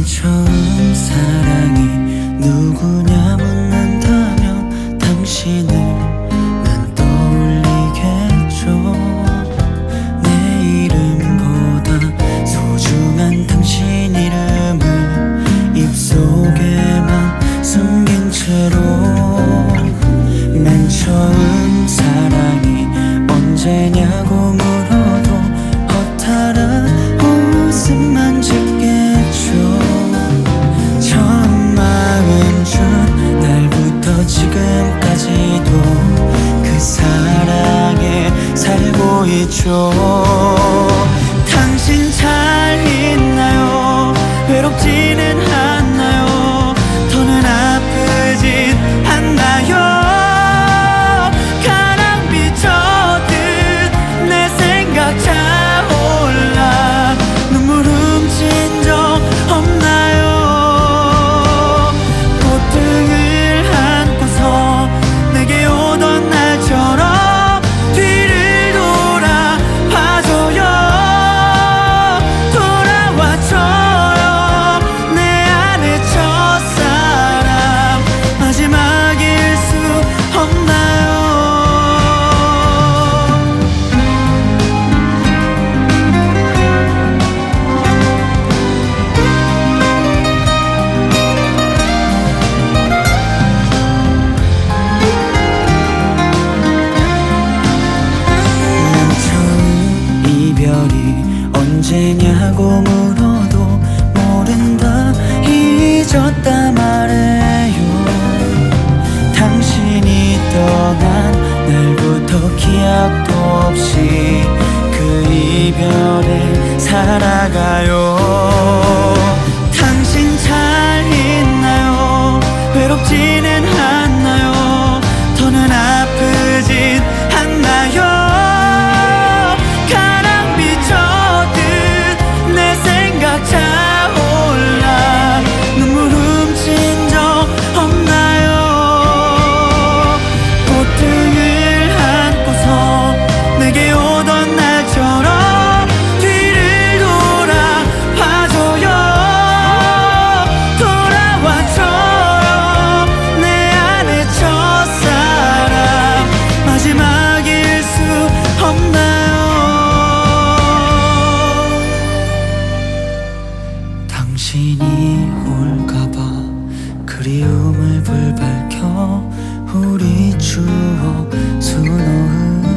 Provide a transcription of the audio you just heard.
처음 사랑이 누구냐 묻는다면 당신을 난 떠올리겠죠. 내 이름보다 소중한 당신 이름을 입속에만 숨긴 채로 맨 처음 사랑이 언제냐고 물어도 허탈한 웃음만 짓겠죠. 처음 마음 준 날부터 지금까지도 그 사랑에 살고 있죠. 당신 잘 있나요? 외롭지는 않나요? 더는 아프진 않나요? 차올라 눈물 훔친 적 없나요? 보통을 안고서 내게 오던 날처럼 뒤를 돌아봐줘요. 돌아와줘요. 내 안의 첫사랑 마지막일 수 없나요? 언제냐고 물어도 모른다 잊었다 말해요. 당신이 떠난 날부터 기약도 없이 그 이별에 살아가요. 당신 잘 있나요? 외롭지는 않나요? 더는 아프진 않나요? 차올라 눈물 훔친 적 없나요? 보통을 안고서 내게 오던 날처럼 뒤를 돌아봐줘요. 돌아와줘요. 내 안의 첫사랑 마지막일 수 없나요? 당신이 올까봐 그리움을 불 밝혀 우리 추억 수놓은